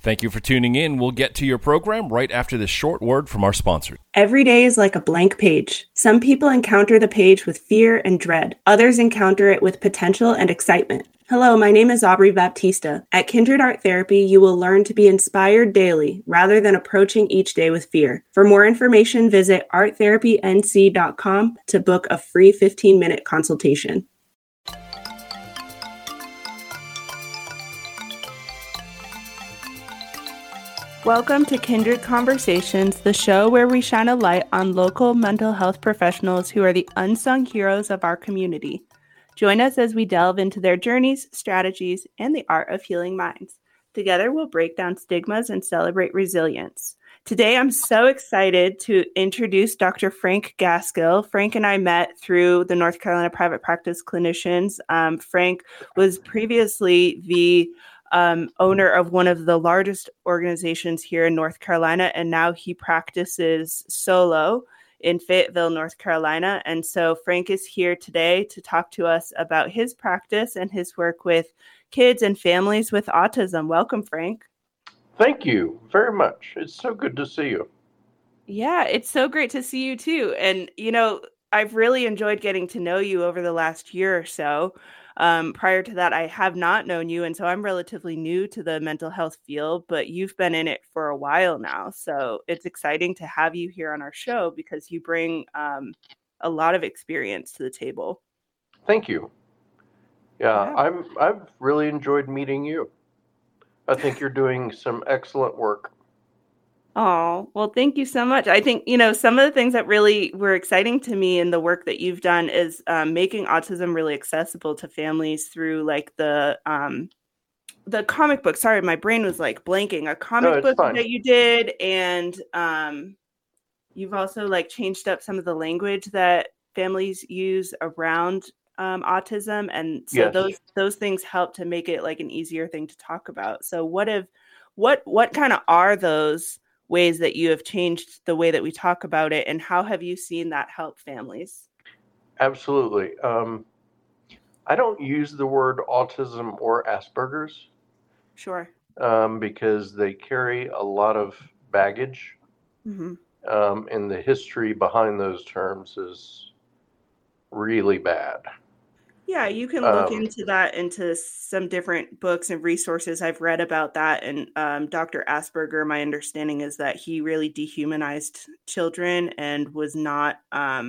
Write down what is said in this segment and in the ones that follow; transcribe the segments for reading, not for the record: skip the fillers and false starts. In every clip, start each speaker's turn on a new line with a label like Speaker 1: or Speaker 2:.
Speaker 1: Thank you for tuning in. We'll get to your program right after this short word from our sponsors.
Speaker 2: Every day is like a blank page. Some people encounter the page with fear and dread. Others encounter it with potential and excitement. Hello, my name is Aubrey Baptista. At Kindred Art Therapy, you will learn to be inspired daily rather than approaching each day with fear. For more information, visit arttherapync.com to book a free 15-minute consultation. Welcome to Kindred Conversations, the show where we shine a light on local mental health professionals who are the unsung heroes of our community. Join us as we delve into their journeys, strategies, and the art of healing minds. Together, we'll break down stigmas and celebrate resilience. Today, I'm so excited to introduce Dr. Frank Gaskill. Frank and I met through the North Carolina Private Practice Clinicians. Frank was previously the owner of one of the largest organizations here in North Carolina, and now he practices solo in Fayetteville, North Carolina. And so Frank is here today to talk to us about his practice and his work with kids and families with autism. Welcome, Frank.
Speaker 3: Thank you very much. It's so good to see you.
Speaker 2: Yeah, it's so great to see you too. And, I've really enjoyed getting to know you over the last year or so. Prior to that, I have not known you. And so I'm relatively new to the mental health field, but you've been in it for a while now. So it's exciting to have you here on our show because you bring a lot of experience to the table.
Speaker 3: Thank you. Yeah. I've really enjoyed meeting you. I think you're doing some excellent work.
Speaker 2: Oh, well, thank you so much. I think, some of the things that really were exciting to me in the work that you've done is making autism really accessible to families through like the comic book. Sorry, my brain was like blanking. A comic book that you did. And you've also like changed up some of the language that families use around autism. And so
Speaker 3: yes.
Speaker 2: those things help to make it like an easier thing to talk about. So what kind of are those ways that you have changed the way that we talk about it, and how have you seen that help families?
Speaker 3: Absolutely. I don't use the word autism or Asperger's.
Speaker 2: Sure.
Speaker 3: Because they carry a lot of baggage.
Speaker 2: Mm-hmm.
Speaker 3: And the history behind those terms is really bad.
Speaker 2: Yeah, you can look into some different books and resources. I've read about that. And Dr. Asperger, my understanding is that he really dehumanized children and was not,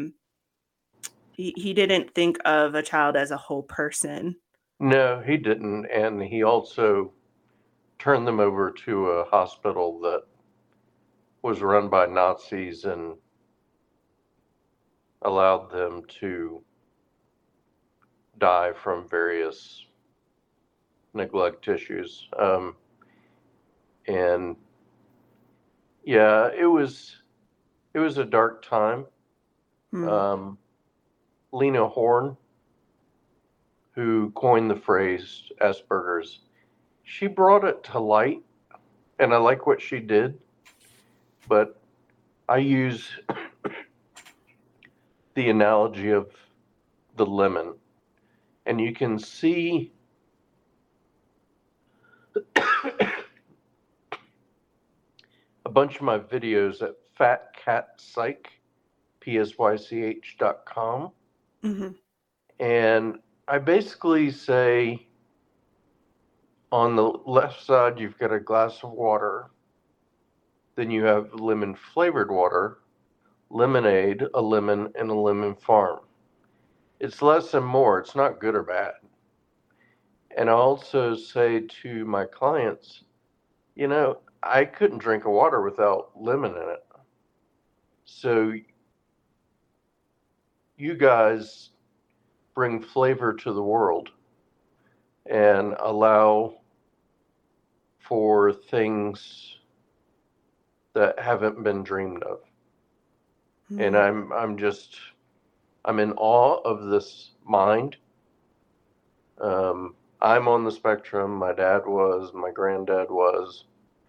Speaker 2: he didn't think of a child as a whole person.
Speaker 3: No, he didn't. And he also turned them over to a hospital that was run by Nazis and allowed them to die from various neglect issues. And yeah, it was a dark time. Lena Horne, who coined the phrase Asperger's, she brought it to light, and I like what she did, but I use the analogy of the lemon. And you can see a bunch of my videos at fatcatpsych.com.
Speaker 2: Mm-hmm.
Speaker 3: And I basically say, on the left side, you've got a glass of water. Then you have lemon flavored water, lemonade, a lemon, and a lemon farm. It's less and more. It's not good or bad. And I also say to my clients, I couldn't drink a water without lemon in it. So you guys bring flavor to the world and allow for things that haven't been dreamed of. Mm-hmm. And I'm in awe of this mind. I'm on the spectrum. My dad was, my granddad was.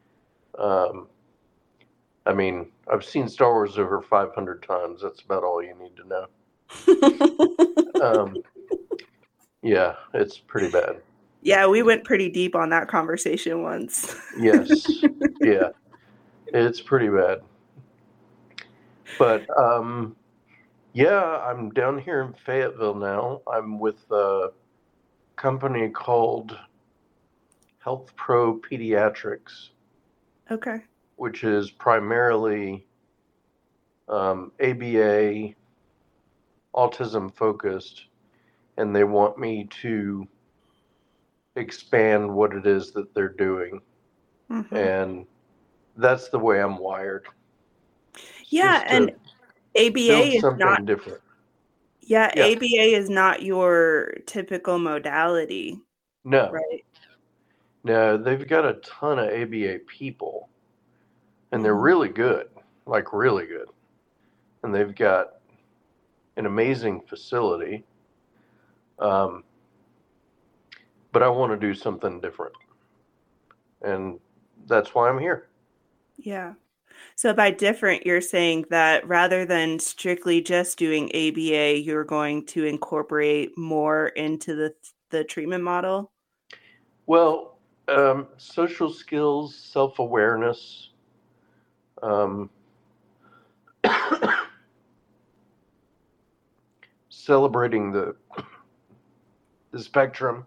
Speaker 3: I've seen Star Wars over 500 times. That's about all you need to know. Yeah, it's pretty bad.
Speaker 2: Yeah, we went pretty deep on that conversation once.
Speaker 3: Yes. Yeah. It's pretty bad. But yeah, I'm down here in Fayetteville now. I'm with a company called Health Pro Pediatrics,
Speaker 2: Okay.
Speaker 3: which is primarily ABA, autism focused, and they want me to expand what it is that they're doing.
Speaker 2: Mm-hmm.
Speaker 3: And that's the way I'm wired. It's
Speaker 2: Yeah,
Speaker 3: just
Speaker 2: and
Speaker 3: to
Speaker 2: ABA
Speaker 3: build
Speaker 2: is not,
Speaker 3: something different.
Speaker 2: yeah,
Speaker 3: Yeah.
Speaker 2: ABA is not your typical modality,
Speaker 3: No.
Speaker 2: right?
Speaker 3: No, they've got a ton of ABA people, and they're
Speaker 2: Mm-hmm.
Speaker 3: really good, like really good. And they've got an amazing facility. Um, but I want to do something different. And that's why I'm here.
Speaker 2: Yeah. So by different, you're saying that rather than strictly just doing ABA, you're going to incorporate more into the treatment model?
Speaker 3: Well, social skills, self awareness, um, celebrating the spectrum.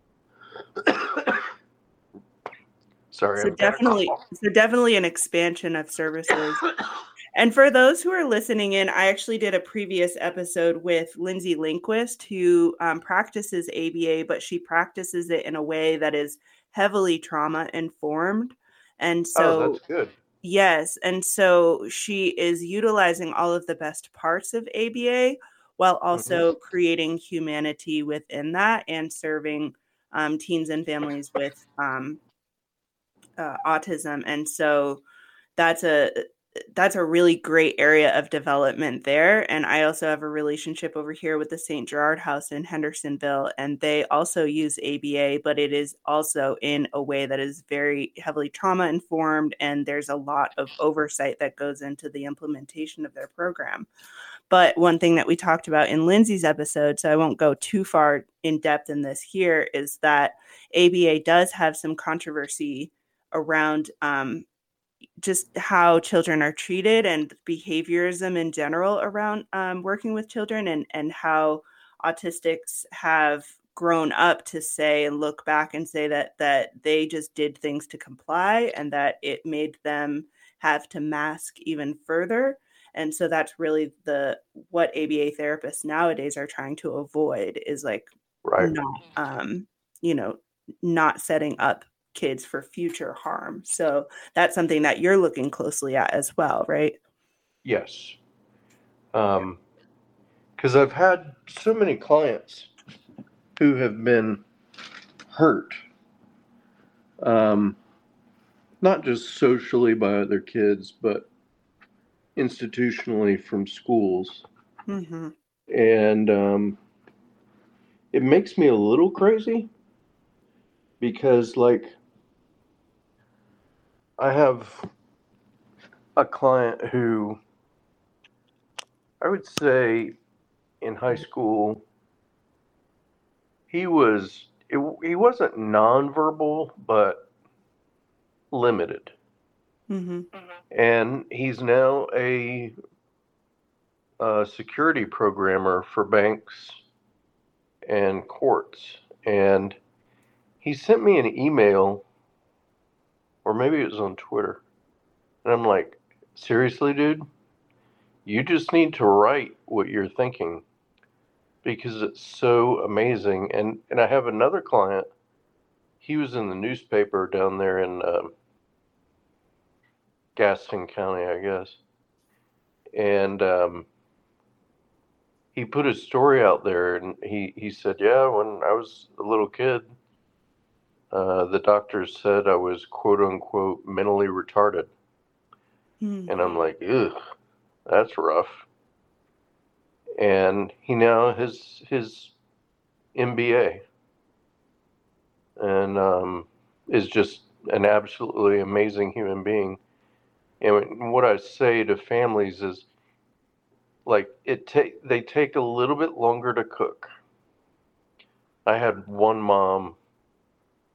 Speaker 3: Sorry,
Speaker 2: So
Speaker 3: I've got a
Speaker 2: definitely,
Speaker 3: cough.
Speaker 2: so definitely an expansion of services. And for those who are listening in, I actually did a previous episode with Lindsay Lindquist, who practices ABA, but she practices it in a way that is heavily trauma informed. And
Speaker 3: Oh,
Speaker 2: so,
Speaker 3: that's good.
Speaker 2: yes. And so she is utilizing all of the best parts of ABA while
Speaker 3: Mm-hmm.
Speaker 2: also creating humanity within that and serving teens and families with autism. And so that's a that's a really great area of development there. And I also have a relationship over here with the St. Gerard House in Hendersonville, and they also use ABA, but it is also in a way that is very heavily trauma informed, and there's a lot of oversight that goes into the implementation of their program. But one thing that we talked about in Lindsay's episode, so I won't go too far in depth in this here, is that ABA does have some controversy around just how children are treated and behaviorism in general around working with children, and how autistics have grown up to say and look back and say that they just did things to comply and that it made them have to mask even further. And so that's really the what ABA therapists nowadays are trying to avoid is like
Speaker 3: Right.
Speaker 2: not you know not setting up kids for future harm. So that's something that you're looking closely at as well, right?
Speaker 3: Yes. Because I've had so many clients who have been hurt, um, not just socially by other kids, but institutionally from schools.
Speaker 2: Mm-hmm.
Speaker 3: And it makes me a little crazy because, like, I have a client who I would say in high school, he wasn't nonverbal, but limited.
Speaker 2: Mm-hmm.
Speaker 3: And he's now a security programmer for banks and courts. And he sent me an email, or maybe it was on Twitter. And I'm like, seriously, dude? You just need to write what you're thinking because it's so amazing. And I have another client. He was in the newspaper down there in Gaston County, I guess. And he put his story out there, and he said, yeah, when I was a little kid, the doctors said I was quote unquote mentally retarded.
Speaker 2: Mm-hmm.
Speaker 3: And I'm like, ugh, that's rough. And he now has his MBA and is just an absolutely amazing human being. And what I say to families is, like, they take a little bit longer to cook. I had one mom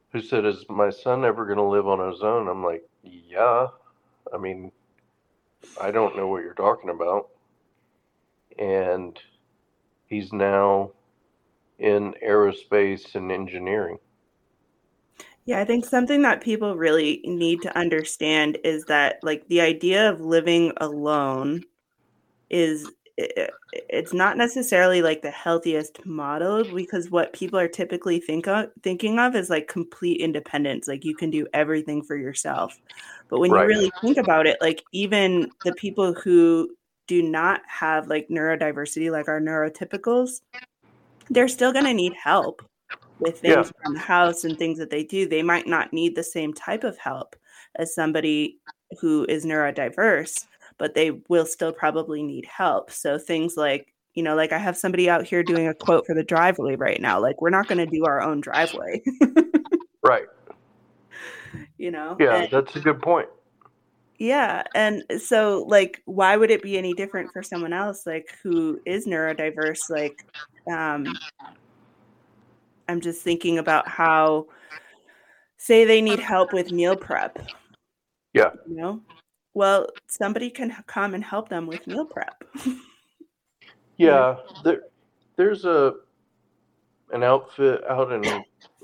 Speaker 3: who said, "Is my son ever going to live on his own?" I'm like, "Yeah. I mean, I don't know what you're talking about." And he's now in aerospace and engineering.
Speaker 2: Yeah, I think something that people really need to understand is that like the idea of living alone is it's not necessarily like the healthiest model because what people are typically thinking of is like complete independence, like you can do everything for yourself. But when you
Speaker 3: Right.
Speaker 2: really think about it, like even the people who do not have like neurodiversity, like our neurotypicals, they're still going to need help with
Speaker 3: Yeah.
Speaker 2: things around the house and things that they do. They might not need the same type of help as somebody who is neurodiverse, but they will still probably need help. So things like, you know, like I have somebody out here doing a quote for the driveway right now. Like we're not going to do our own driveway,
Speaker 3: Right.
Speaker 2: you know?
Speaker 3: Yeah,
Speaker 2: And
Speaker 3: that's a good point.
Speaker 2: yeah. And so like, why would it be any different for someone else like who is neurodiverse? Like, um, I'm just thinking about how, say they need help with meal prep,
Speaker 3: Yeah.
Speaker 2: you know? Well, somebody can come and help them with meal prep. You know?
Speaker 3: Yeah. There's an outfit out in,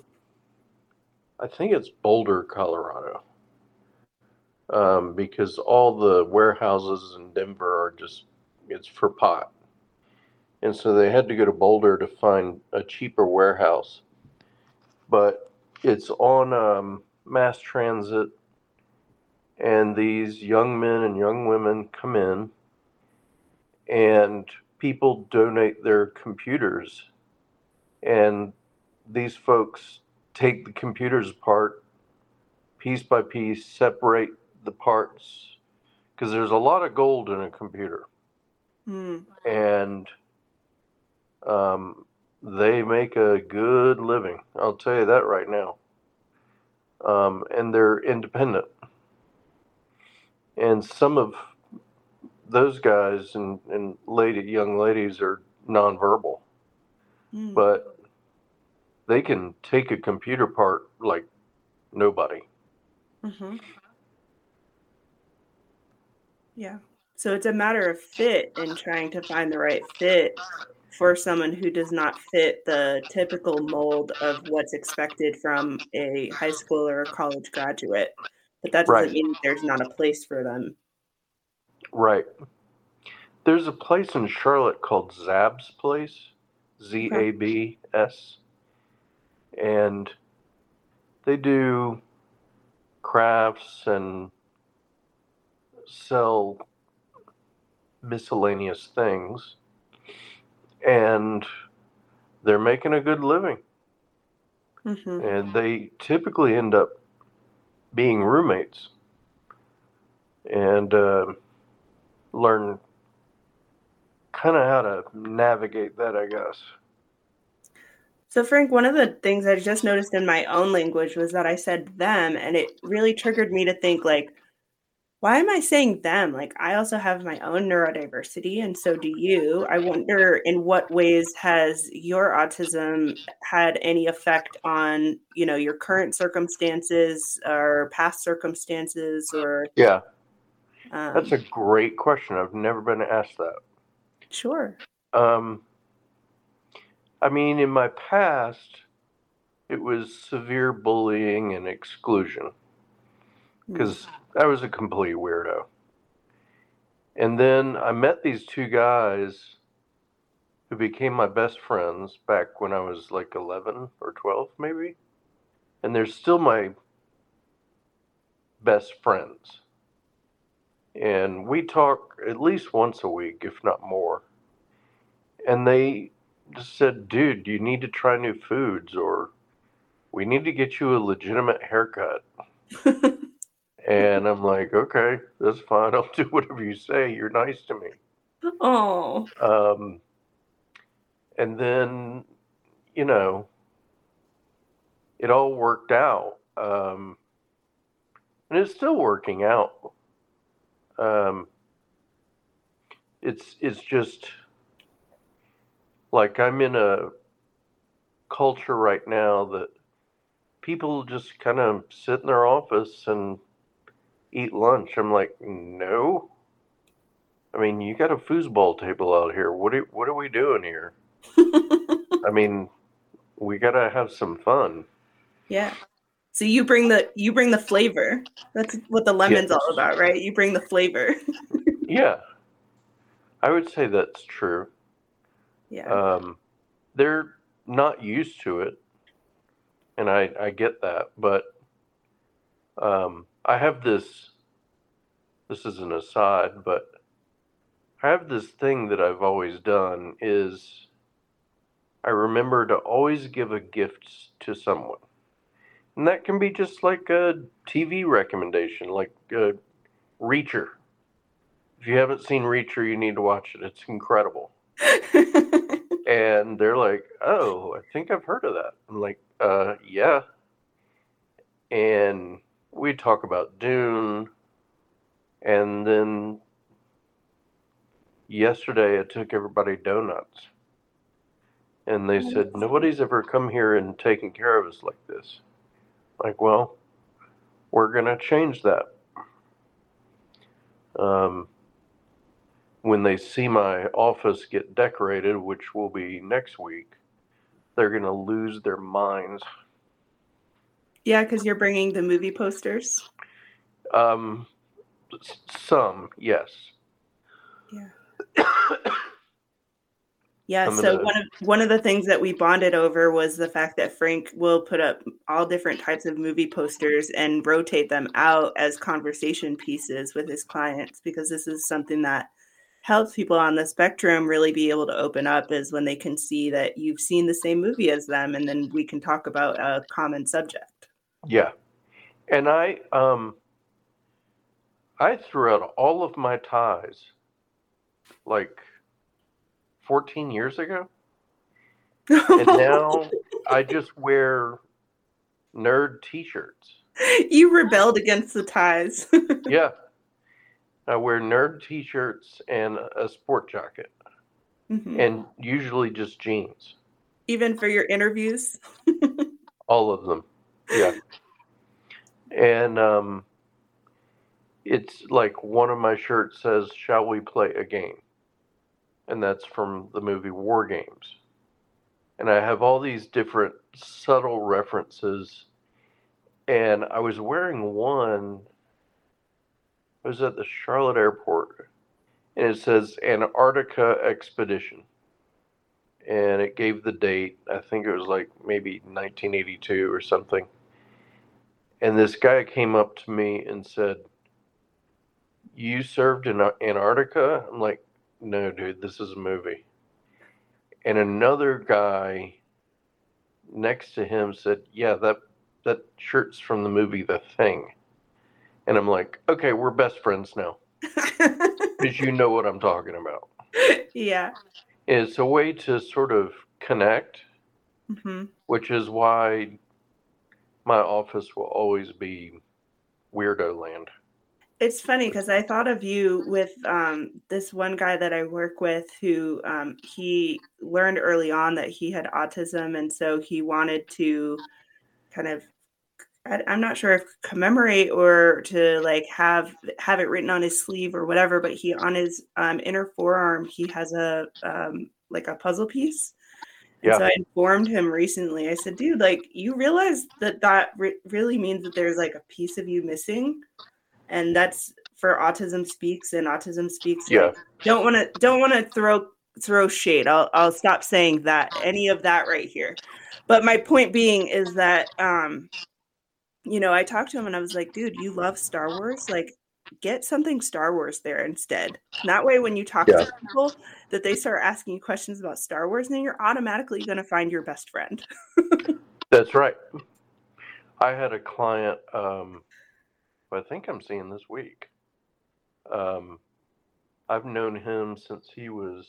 Speaker 3: I think it's Boulder, Colorado, because all the warehouses in Denver are just, it's for pot. And so they had to go to Boulder to find a cheaper warehouse. But it's on mass transit, and these young men and young women come in, and people donate their computers. And these folks take the computers apart piece by piece, separate the parts, because there's a lot of gold in a computer.
Speaker 2: Mm.
Speaker 3: And they make a good living. I'll tell you that right now. And they're independent. And some of those guys and young ladies are nonverbal,
Speaker 2: Mm.
Speaker 3: but they can take a computer part like nobody.
Speaker 2: Mm-hmm. Yeah. So it's a matter of fit and trying to find the right fit for someone who does not fit the typical mold of what's expected from a high school or a college graduate. But that doesn't
Speaker 3: Right,
Speaker 2: mean that there's not a place for them.
Speaker 3: right. There's a place in Charlotte called Zab's Place,
Speaker 2: Okay.
Speaker 3: Zabs, and they do crafts and sell miscellaneous things, and they're making a good living.
Speaker 2: Mm-hmm.
Speaker 3: And they typically end up being roommates and learn kind of how to navigate that, I guess.
Speaker 2: So, Frank, one of the things I just noticed in my own language was that I said them, and it really triggered me to think, like, why am I saying them? Like, I also have my own neurodiversity, and so do you. I wonder in what ways has your autism had any effect on, you know, your current circumstances or past circumstances or
Speaker 3: Yeah, that's
Speaker 2: um
Speaker 3: a great question. I've never been asked that.
Speaker 2: sure.
Speaker 3: Um, I mean, in my past, it was severe bullying and exclusion
Speaker 2: Mm.
Speaker 3: because I was a complete weirdo. And then I met these two guys who became my best friends back when I was like 11 or 12, maybe. And they're still my best friends. And we talk at least once a week, if not more. And they just said, dude, you need to try new foods, or we need to get you a legitimate haircut. And I'm like, okay, that's fine. I'll do whatever you say. You're nice to me.
Speaker 2: Oh.
Speaker 3: Um, and then, you know, it all worked out. And it's still working out. Um, it's just like I'm in a culture right now that people just kind of sit in their office and eat lunch. I'm like, no. I mean, you got a foosball table out here. What are we doing here? I mean, we gotta have some fun.
Speaker 2: Yeah. So you bring the flavor. That's what the lemon's all about, right? You bring the flavor.
Speaker 3: Yeah. I would say that's true.
Speaker 2: Yeah.
Speaker 3: They're not used to it, and I get that, but I have this is an aside, but I have this thing that I've always done is I remember to always give a gift to someone. And that can be just like a TV recommendation, like Reacher. If you haven't seen Reacher, you need to watch it. It's incredible. And they're like, oh, I think I've heard of that. I'm like, yeah. And we talk about Dune. And then yesterday I took everybody donuts. And they said, nobody's ever come here and taken care of us like this. Like, well, we're going to change that. When they see my office get decorated, which will be next week, they're going to lose their minds.
Speaker 2: Yeah, because you're bringing the movie posters.
Speaker 3: Some, yes.
Speaker 2: Yeah. Yeah, so one of the things that we bonded over was the fact that Frank will put up all different types of movie posters and rotate them out as conversation pieces with his clients, because this is something that helps people on the spectrum really be able to open up, is when they can see that you've seen the same movie as them, and then we can talk about a common subject.
Speaker 3: Yeah. And I threw out all of my ties like 14 years ago. And now I just wear nerd t-shirts.
Speaker 2: You rebelled against the ties.
Speaker 3: Yeah. I wear nerd t-shirts and a sport jacket. Mm-hmm. And usually just jeans.
Speaker 2: Even for your interviews?
Speaker 3: All of them. Yeah. And it's like one of my shirts says, "Shall we play a game?" And that's from the movie War Games. And I have all these different subtle references. And I was wearing one. I was at the Charlotte airport. And it says Antarctica Expedition. And it gave the date. I think it was like maybe 1982 or something. And this guy came up to me and said, "You served in Antarctica?" I'm like, "No, dude, this is a movie." And another guy next to him said, "Yeah, that shirt's from the movie The Thing." And I'm like, "Okay, we're best friends now." Because you know what I'm talking about.
Speaker 2: Yeah.
Speaker 3: It's a way to sort of connect, mm-hmm. which is why my office will always be weirdo land.
Speaker 2: It's funny because I thought of you with this one guy that I work with who he learned early on that he had autism. And so he wanted to kind of, I'm not sure if commemorate or to like have it written on his sleeve or whatever, but he on his inner forearm, he has a like a puzzle piece. And yeah. So I informed him recently. I said, "Dude, like you realize that really means that there's like a piece of you missing." And that's for Autism Speaks, and Autism Speaks.
Speaker 3: Yeah.
Speaker 2: Like, don't want to throw shade. I'll stop saying that, any of that right here. But my point being is that, I talked to him and I was like, "Dude, you love Star Wars. Like, get something Star Wars there instead. And that way, when you talk to people, that they start asking you questions about Star Wars, then you're automatically going to find your best friend."
Speaker 3: That's right. I had a client. I think I'm seeing this week. I've known him since he was,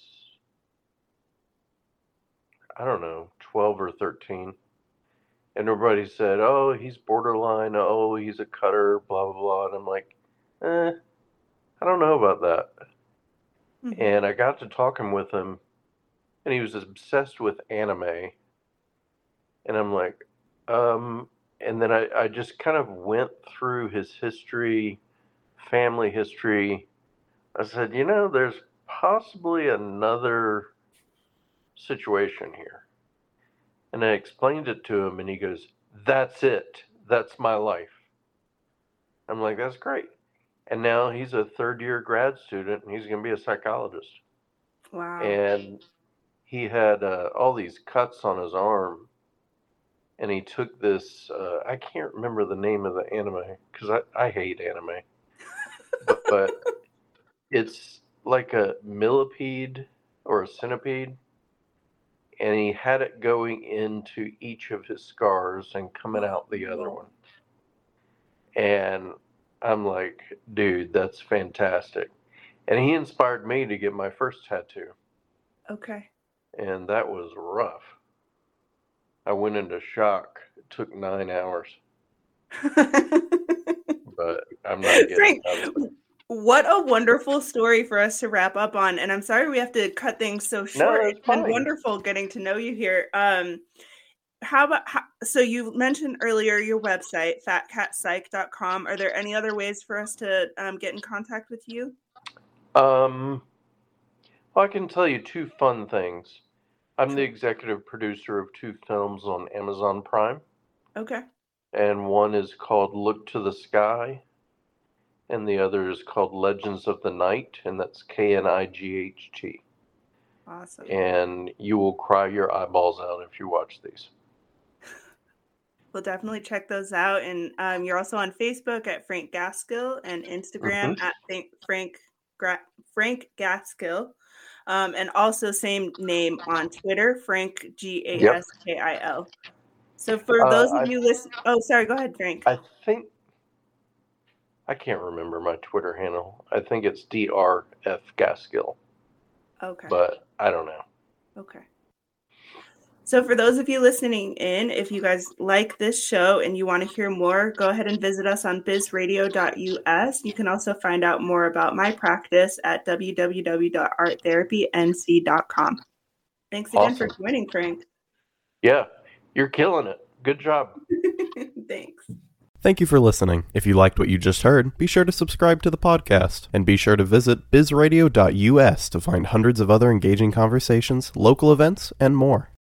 Speaker 3: I don't know, 12 or 13. And everybody said, "Oh, he's borderline. Oh, he's a cutter, blah, blah, blah." And I'm like, I don't know about that. Mm-hmm. And I got to talking with him, and he was obsessed with anime. And I'm like, and And then I just kind of went through his history, family history. I said, there's possibly another situation here. And I explained it to him, and he goes, "That's it. That's my life." I'm like, "That's great." And now he's a third-year grad student, and he's going to be a psychologist.
Speaker 2: Wow.
Speaker 3: And he had all these cuts on his arm, and he took this, I can't remember the name of the anime, because I hate anime. but it's like a millipede or a centipede, and he had it going into each of his scars and coming out the other one. And I'm like, dude, that's fantastic. And he inspired me to get my first tattoo.
Speaker 2: Okay.
Speaker 3: And that was rough. I went into shock. It took 9 hours. But I'm not getting out of it.
Speaker 2: What a wonderful story for us to wrap up on. And I'm sorry we have to cut things so short.
Speaker 3: No,
Speaker 2: it's been wonderful getting to know you here. So you mentioned earlier your website, fatcatpsych.com. Are there any other ways for us to get in contact with you?
Speaker 3: Well, I can tell you 2 fun things. I'm the executive producer of 2 films on Amazon Prime.
Speaker 2: Okay.
Speaker 3: And one is called Look to the Sky, and the other is called Legends of the Night, and that's KNIGHT.
Speaker 2: Awesome.
Speaker 3: And you will cry your eyeballs out if you watch these.
Speaker 2: We'll definitely check those out. And you're also on Facebook at Frank Gaskill and Instagram at Frank Gaskill. And also same name on Twitter, Frank Gaskil. So for those of you listening, oh, sorry, go ahead, Frank.
Speaker 3: I can't remember my Twitter handle. I think it's DRF Gaskill.
Speaker 2: Okay.
Speaker 3: But I don't know.
Speaker 2: Okay. So for those of you listening in, if you guys like this show and you want to hear more, go ahead and visit us on bizradio.us. You can also find out more about my practice at www.arttherapync.com. Thanks again for joining, Frank.
Speaker 3: Yeah, you're killing it. Good job.
Speaker 2: Thanks.
Speaker 1: Thank you for listening. If you liked what you just heard, be sure to subscribe to the podcast, and be sure to visit bizradio.us to find hundreds of other engaging conversations, local events, and more.